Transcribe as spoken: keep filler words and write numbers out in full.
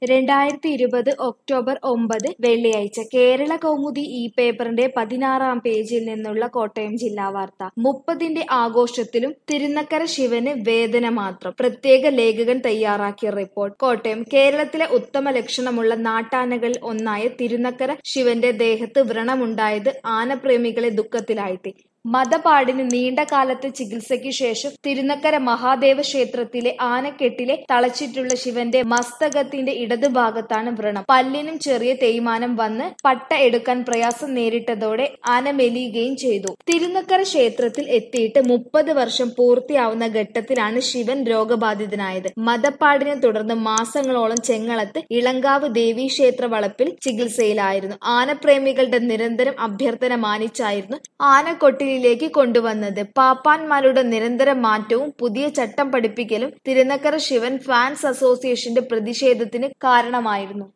രണ്ടായിരത്തി ഇരുപത് ഒക്ടോബർ ഒമ്പത് വെള്ളിയാഴ്ച കേരള കൗമുദി ഈ പേപ്പറിന്റെ പതിനാറാം പേജിൽ നിന്നുള്ള കോട്ടയം ജില്ലാ വാർത്ത. മുപ്പതിന്റെ ആഘോഷത്തിലും തിരുനക്കര ശിവന് വേദന മാത്രം. പ്രത്യേക ലേഖകൻ തയ്യാറാക്കിയ റിപ്പോർട്ട്. കോട്ടയം. കേരളത്തിലെ ഉത്തമ ലക്ഷണമുള്ള നാട്ടാനകളിൽ ഒന്നായ തിരുനക്കര ശിവന്റെ ദേഹത്ത് വ്രണമുണ്ടായത് ആനപ്രേമികളെ ദുഃഖത്തിലാഴ്ത്തി. മദപാടിന് നീണ്ട കാലത്തെ ചികിത്സയ്ക്ക് ശേഷം തിരുനക്കര മഹാദേവ ക്ഷേത്രത്തിലെ ആനക്കെട്ടിലെ തളച്ചിട്ടുള്ള ശിവന്റെ മസ്തകത്തിന്റെ ഇടതുഭാഗത്താണ് വ്രണം. പല്ലിനും ചെറിയ തേയ്മാനം വന്ന് പട്ട എടുക്കാൻ പ്രയാസം നേരിട്ടതോടെ ആന മെലിയുകയും ചെയ്തു. തിരുനക്കര ക്ഷേത്രത്തിൽ എത്തിയിട്ട് മുപ്പത് വർഷം പൂർത്തിയാവുന്ന ഘട്ടത്തിലാണ് ശിവൻ രോഗബാധിതനായത്. മദപ്പാടിനെ തുടർന്ന് മാസങ്ങളോളം ചെങ്ങളത്ത് ഇളങ്കാവ് ദേവീക്ഷേത്ര വളപ്പിൽ ചികിത്സയിലായിരുന്നു. ആനപ്രേമികളുടെ നിരന്തരം അഭ്യർത്ഥന മാനിച്ചായിരുന്നു ആനക്കൊട്ടിൽ ിലേക്ക് കൊണ്ടുവന്നത്. പാപ്പാന്മാരുടെ നിരന്തര മാറ്റവും പുതിയ ചട്ടം പഠിപ്പിക്കലും തിരുനക്കര ശിവൻ ഫാൻസ് അസോസിയേഷന്റെ പ്രതിഷേധത്തിന് കാരണമായിരുന്നു.